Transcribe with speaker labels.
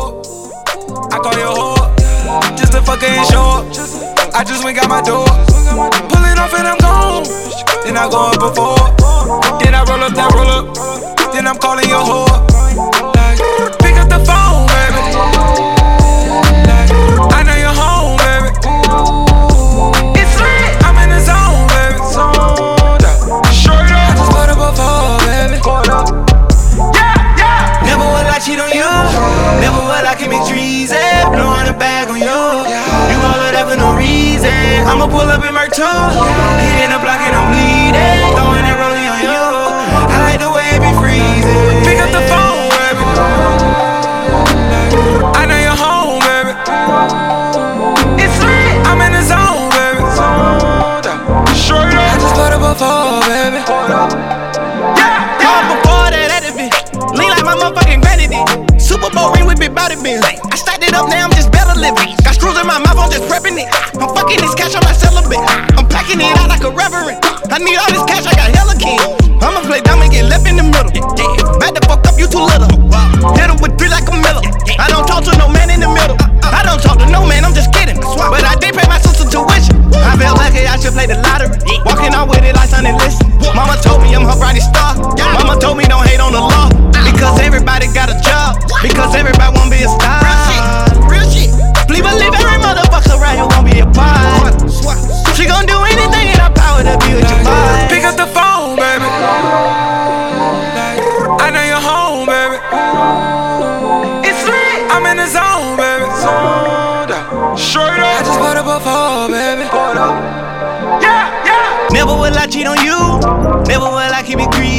Speaker 1: hoe. I call you a hoe, just to fuck her and show up. I just went got my door, pulling off and I'm gone. Then I go up before, then I roll up that roll up. Then I'm calling your hoe. Like, pick up the phone, baby. Like, I know you're home, baby. It's lit, I'm in the zone, baby. Straight up, I just put up a phone, baby. Never will I cheat on you. Never will I keep me treason. Blowing a bag on you. You all of that for no reason. I'ma pull up in my toe. Hitting the block and I'm bleeding. Throwing it rolling on you. I like the way it be freezing. Pick up the phone, baby. I know you're home, baby. It's lit, I'm in the zone, baby. Straight up, I just put up a phone, baby.
Speaker 2: Before that, that bitch lean like my motherfucking granny did. Super Bowl ring with big body bins. I stacked it up, now I'm just better living. Got screws in my mouth, I'm just prepping it. I'm fucking this cash, I'm not celibate. I'm packing it out like a reverend. I need all this cash, I got hella king. I'ma play dumb and get left in the middle. Back the fuck up, you too little. Hit him with 3 like a Miller. I don't talk to no man in the middle. I don't talk to no man, I'm just kidding. But I did pay my sister tuition. I feel lucky, I should play the lottery. Walking out with it like Sonny Liston. Mama told me I'm her brightest star. Mama told me don't hate on the law. Because everybody got a job. Because everybody wanna be a star. Real shit. Please believe every motherfucker right here won't be a part. She gon' do anything in her power to be with your vibe.
Speaker 1: Pick up the phone, baby. I know you're home, baby. It's lit, I'm in the zone, baby. Straight up, I just put up a phone, baby.
Speaker 2: Never will I cheat on you. Never will I keep it greedy.